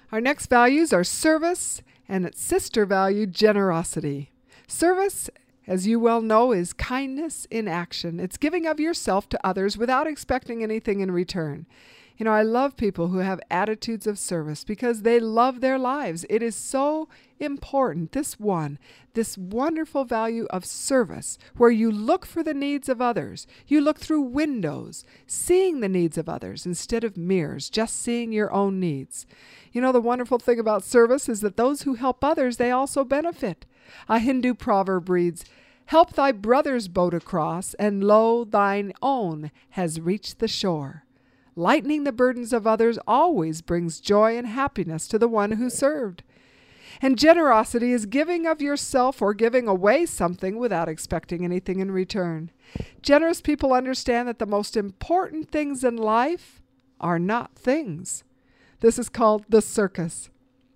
Our next values are service and its sister value, generosity. Service, as you well know, is kindness in action. It's giving of yourself to others without expecting anything in return. You know, I love people who have attitudes of service because they love their lives. It is so important, this wonderful value of service, where you look for the needs of others. You look through windows, seeing the needs of others instead of mirrors, just seeing your own needs. You know, the wonderful thing about service is that those who help others, they also benefit. A Hindu proverb reads, "Help thy brother's boat across, and lo, thine own has reached the shore." Lightening the burdens of others always brings joy and happiness to the one who served. And generosity is giving of yourself or giving away something without expecting anything in return. Generous people understand that the most important things in life are not things. This is called the circus.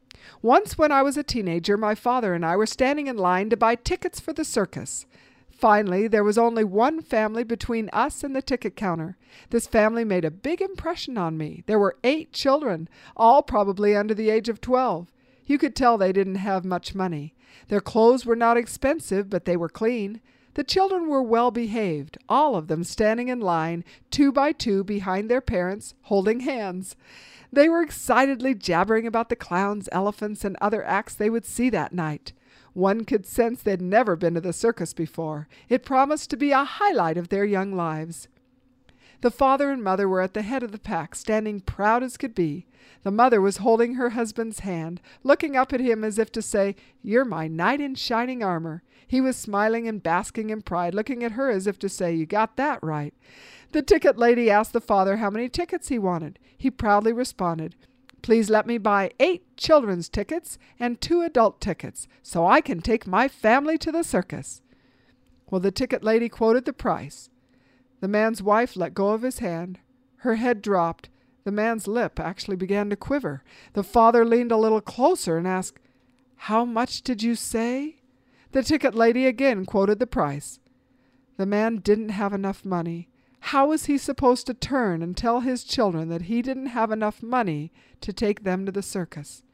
Once when I was a teenager, my father and I were standing in line to buy tickets for the circus. Finally, there was only one family between us and the ticket counter. This family made a big impression on me. There were 8 children, all probably under the age of 12. You could tell they didn't have much money. Their clothes were not expensive, but they were clean. The children were well behaved, all of them standing in line, 2 by 2 behind their parents, holding hands. They were excitedly jabbering about the clowns, elephants, and other acts they would see that night. One could sense they'd never been to the circus before. It promised to be a highlight of their young lives. The father and mother were at the head of the pack, standing proud as could be. The mother was holding her husband's hand, looking up at him as if to say, "You're my knight in shining armor." He was smiling and basking in pride, looking at her as if to say, "You got that right." The ticket lady asked the father how many tickets he wanted. He proudly responded, "Please let me buy 8 children's tickets and 2 adult tickets, so I can take my family to the circus." Well, the ticket lady quoted the price. The man's wife let go of his hand. Her head dropped. The man's lip actually began to quiver. The father leaned a little closer and asked, "How much did you say?" The ticket lady again quoted the price. The man didn't have enough money. How was he supposed to turn and tell his children that he didn't have enough money to take them to the circus?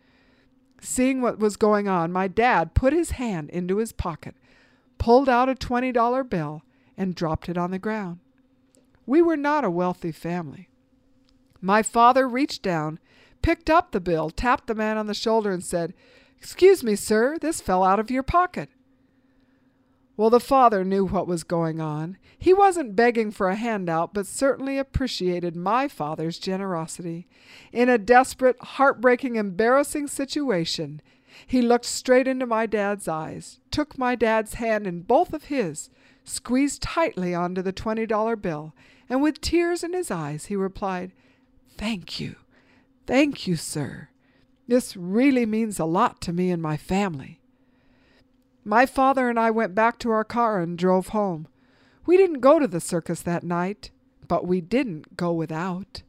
Seeing what was going on, my dad put his hand into his pocket, pulled out a $20 bill, and dropped it on the ground. We were not a wealthy family. My father reached down, picked up the bill, tapped the man on the shoulder, and said, "Excuse me, sir, this fell out of your pocket." Well, the father knew what was going on. He wasn't begging for a handout, but certainly appreciated my father's generosity. In a desperate, heartbreaking, embarrassing situation, he looked straight into my dad's eyes, took my dad's hand in both of his, squeezed tightly onto the $20 bill, and with tears in his eyes, he replied, "Thank you. Thank you, sir. This really means a lot to me and my family." My father and I went back to our car and drove home. We didn't go to the circus that night, but we didn't go without.